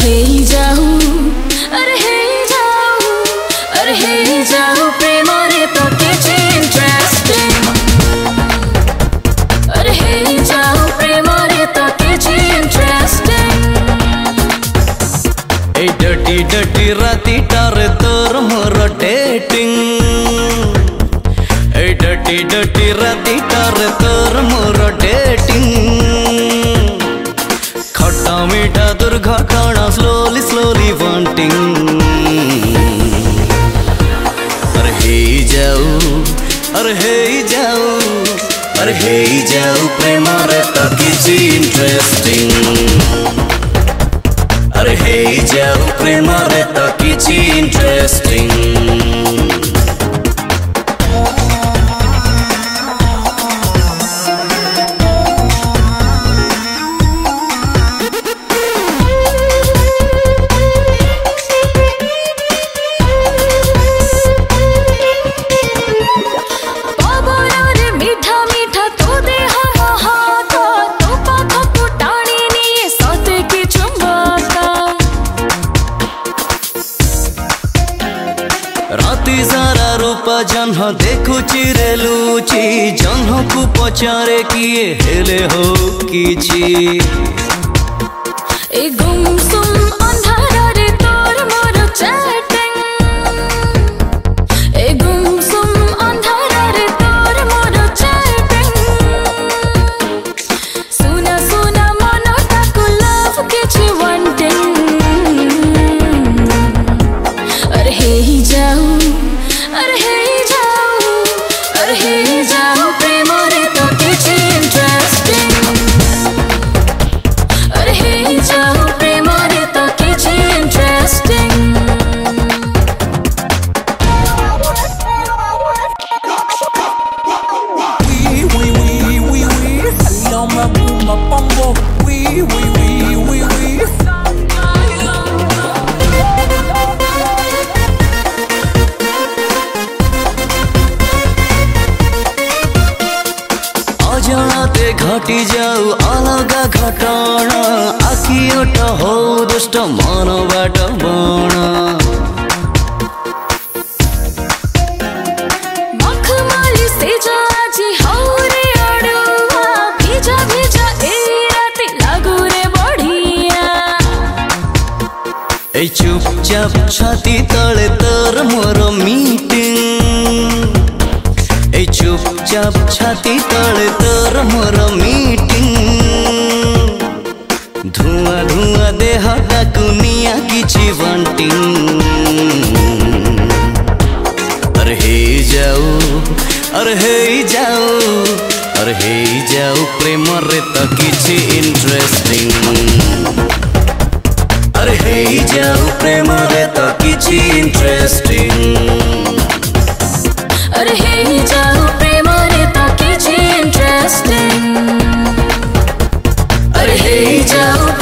जाऊ प्रेम रे तो किछि इंटरेस्टिंग अरे हे जाऊ प्रेम रे तो किछि इंटरेस्टिंग ए डटी डटी राती टारे तोर मोर डेटिंग ए डटी डटी राती टारे तोर मोर डेटिंग खट्टा मीठा दुर्घटना स्लोली स्लोली वांटिंग अरे हे जाऊ प्रेम रे तो किछि इंटरेस्टिंग अरे हे जाऊ प्रेम रे तो किछि इंटरेस्टिंग राती सारा रूपा जन्ह देखु चिरे लुची जन्ह को पचारे किए हेले हो किछि ए गुमसुम अंधारा रे तोर मोर चैटिंग ए गुमसुम अंधारा रे तोर मोर चैटिंग सुना सुना मन ताकु लव किछि वांटिंग अरे हे जाऊ प्रेम रे तो किछि इंटरेस्टिंग अरे हे जाऊ प्रेम रे तो किछि इंटरेस्टिंग जनाते घटी जाऊ अलगा घटना आखियोट हो दुष्ट मनबाट बण मखमली से जाजी हौरे अडुवा भिजा भिजा ए राती लागु रे बढिया ए चुपचाप छाती तले तोर मोर मीटिंग ए चुपचाप छाती तले तोर मोर मीटिंग धुआं धुआं देह डाकुनिया किछि वांटिंग अरे हे जाऊ प्रेम रे तो किछि इंटरेस्टिंग अरे हे जाऊ प्रेम रे तो किछि इंटरेस्टिंग अरे हे जाऊ प्रेम रे तो किछि इंटरेस्टिंग अरे हे जाऊ